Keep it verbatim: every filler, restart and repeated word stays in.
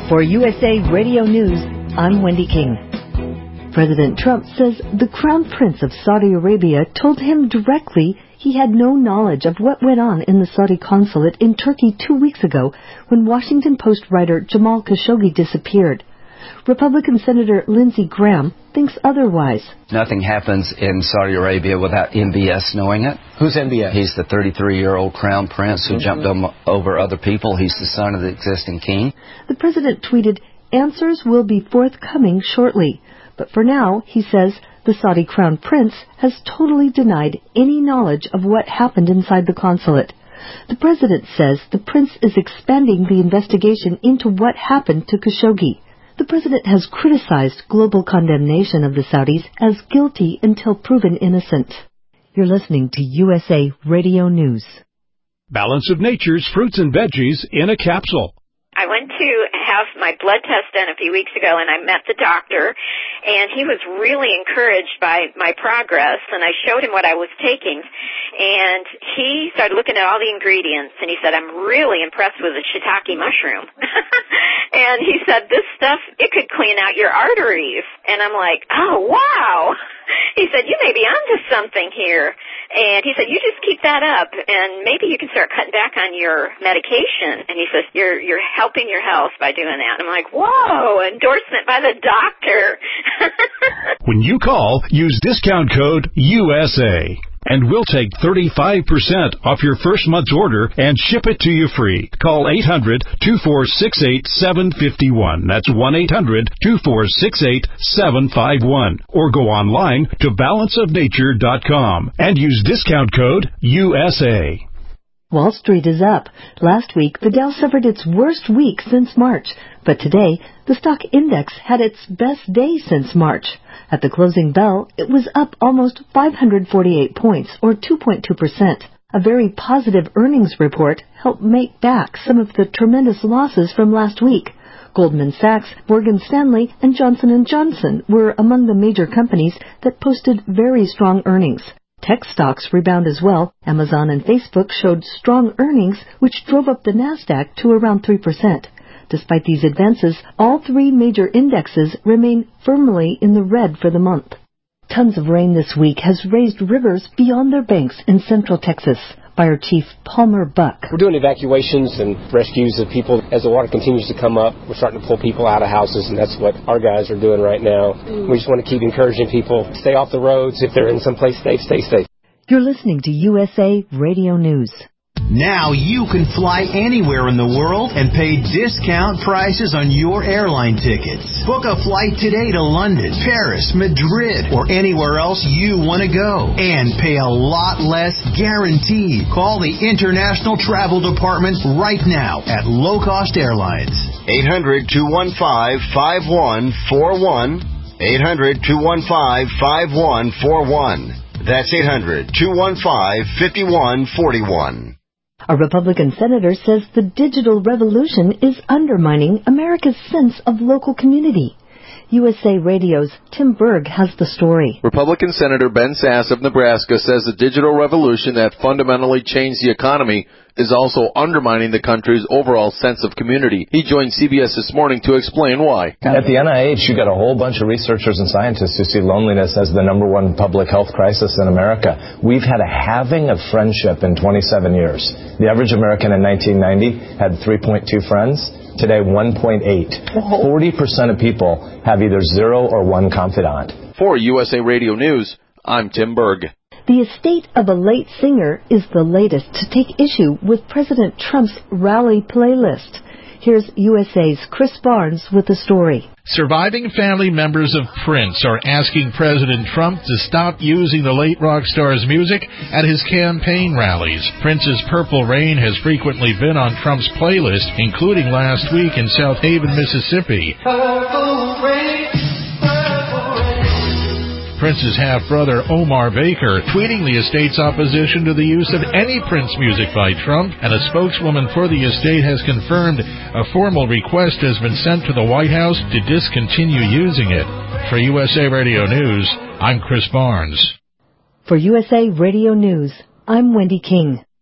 For U S A Radio News, I'm Wendy King. President Trump says the Crown Prince of Saudi Arabia told him directly he had no knowledge of what went on in the Saudi consulate in Turkey two weeks ago when Washington Post writer Jamal Khashoggi disappeared. Republican Senator Lindsey Graham thinks otherwise. Nothing happens in Saudi Arabia without M B S knowing it. Who's M B S? He's the thirty-three-year-old crown prince who mm-hmm. jumped um, over other people. He's the son of the existing king. The president tweeted, "Answers will be forthcoming shortly." But for now, he says, the Saudi crown prince has totally denied any knowledge of what happened inside the consulate. The president says the prince is expanding the investigation into what happened to Khashoggi. The president has criticized global condemnation of the Saudis as guilty until proven innocent. You're listening to U S A Radio News. Balance of Nature's fruits and veggies in a capsule. I went to have my blood test done a few weeks ago, and I met the doctor, and he was really encouraged by my progress, and I showed him what I was taking, and he started looking at all the ingredients, and he said, "I'm really impressed with the shiitake mushroom." And he said, "This stuff, it could clean out your arteries." And I'm like, "Oh, wow." He said, "You may be onto something here." And he said, "You just keep that up, and maybe you can start cutting back on your medication." And he says, you're you're helping your health by doing that. And I'm like, whoa, endorsement by the doctor. When you call, use discount code U S A. And we'll take thirty-five percent off your first month's order and ship it to you free. Call eight hundred, two four six eight, seven five one. That's one eight hundred, two four six eight, seven five one. Or go online to balance of nature dot com and use discount code U S A. Wall Street is up. Last week, the Dow suffered its worst week since March. But today, the stock index had its best day since March. At the closing bell, it was up almost five hundred forty-eight points, or two point two percent. A very positive earnings report helped make back some of the tremendous losses from last week. Goldman Sachs, Morgan Stanley, and Johnson and Johnson were among the major companies that posted very strong earnings. Tech stocks rebound as well. Amazon and Facebook showed strong earnings, which drove up the Nasdaq to around three percent. Despite these advances, all three major indexes remain firmly in the red for the month. Tons of rain this week has raised rivers beyond their banks in central Texas. Fire Chief Palmer Buck. We're doing evacuations and rescues of people. As the water continues to come up, we're starting to pull people out of houses, and that's what our guys are doing right now. We just want to keep encouraging people, stay off the roads. If they're in some place safe, stay safe. You're listening to U S A Radio News. Now you can fly anywhere in the world and pay discount prices on your airline tickets. Book a flight today to London, Paris, Madrid, or anywhere else you want to go. And pay a lot less guaranteed. Call the International Travel Department right now at Low Cost Airlines. eight hundred, two one five, five one four one. eight hundred, two one five, five one four one. That's eight hundred, two one five, five one four one. A Republican senator says the digital revolution is undermining America's sense of local community. U S A Radio's Tim Berg has the story. Republican Senator Ben Sasse of Nebraska says the digital revolution that fundamentally changed the economy is also undermining the country's overall sense of community. He joined C B S This Morning to explain why. At the N I H, you got a whole bunch of researchers and scientists who see loneliness as the number one public health crisis in America. We've had a halving of friendship in twenty-seven years. The average American in nineteen ninety had three point two friends. Today, one point eight. forty percent of people have either zero or one confidant. For U S A Radio News, I'm Tim Berg. The estate of a late singer is the latest to take issue with President Trump's rally playlist. Here's U S A's Chris Barnes with the story. Surviving family members of Prince are asking President Trump to stop using the late rock star's music at his campaign rallies. Prince's Purple Rain has frequently been on Trump's playlist, including last week in South Haven, Mississippi. Purple Rain. Prince's half-brother Omar Baker tweeting the estate's opposition to the use of any Prince music by Trump, and a spokeswoman for the estate has confirmed a formal request has been sent to the White House to discontinue using it. For U S A Radio News, I'm Chris Barnes. For U S A Radio News, I'm Wendy King.